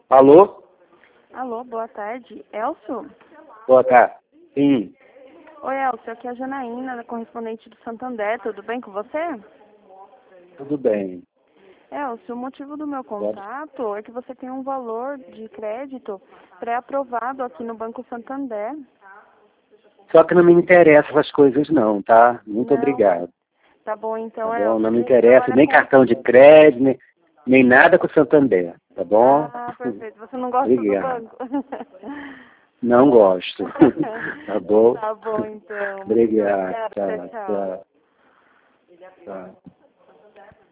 Alô? Alô, boa tarde. Elcio? Boa tarde. Sim, Oi, Elcio, aqui é a Janaína, correspondente do Santander. Tudo bem com você? tudo bem. Elcio, o motivo do meu Pode. contato é que você tem um valor de crédito pré-aprovado aqui no Banco Santander. Só que não me interessam essas coisas não, tá? Muito Não? obrigado. Tá bom, Tá então, bom? Elcio. Não A me gente interessa trabalha nem com... cartão de crédito, nem nada com o Santander, tá bom? Ah, perfeito. Você não gosta do Obrigado. banco? Não gosto. Tá bom? Tá bom, então. Muito Obrigado. obrigada. Tchau, Tchau. tchau. Tchau.